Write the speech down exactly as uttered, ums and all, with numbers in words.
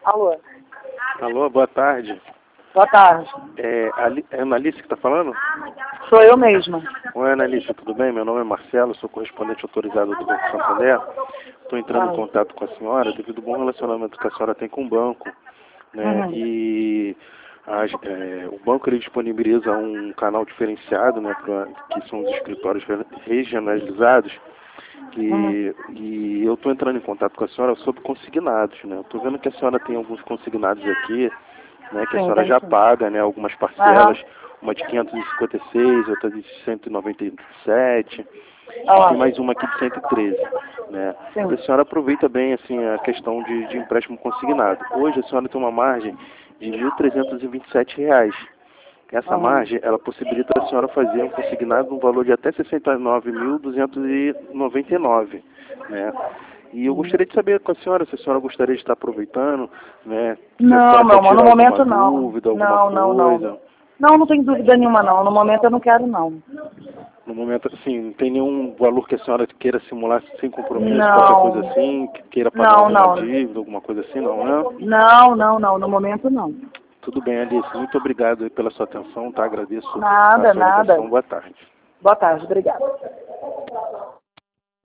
Alô? Alô, boa tarde. Boa tarde. É, Ali, é a Analice que está falando? Sou eu mesma. Oi, Analice, tudo bem? Meu nome é Marcelo, sou correspondente autorizado do Banco Santander. Estou entrando Ah. em contato com a senhora devido ao bom relacionamento que a senhora tem com o banco, né? Uhum. E as, é, o banco ele disponibiliza um canal diferenciado, né, pra, que são os escritórios regionalizados. Que, Uhum. E eu estou entrando em contato com a senhora sobre consignados, né? Estou vendo que a senhora tem alguns consignados aqui, né, que a Sim, senhora tem já sim. paga, né, algumas parcelas, Aham. uma de quinhentos e cinquenta e seis, outra de cento e noventa e sete, Ah e lá. tem mais uma aqui de cento e treze, né? E a Sim. senhora aproveita bem assim a questão de, de empréstimo consignado. Hoje a senhora tem uma margem de mil trezentos e vinte e sete reais. Essa Aham. margem, ela possibilita a senhora fazer um consignado no valor de até sessenta e nove mil duzentos e noventa e nove, né? E eu Uhum. gostaria de saber com a senhora se a senhora gostaria de estar aproveitando, né? Se a Não, senhora meu quer amor, no tirar alguma momento não. dúvida, alguma Não, não, não. coisa. Não, não tem dúvida nenhuma não. No momento eu não quero não. No momento, assim, não tem nenhum valor que a senhora queira simular sem compromisso, qualquer coisa Não. assim, que queira pagar Não, alguma não. dívida, alguma coisa assim, não, né? Não, não, não. No momento não. Tudo bem, Alice. Muito obrigado aí pela sua atenção, tá? Agradeço a Nada, sua ligação. nada. Boa tarde. Boa tarde, obrigada.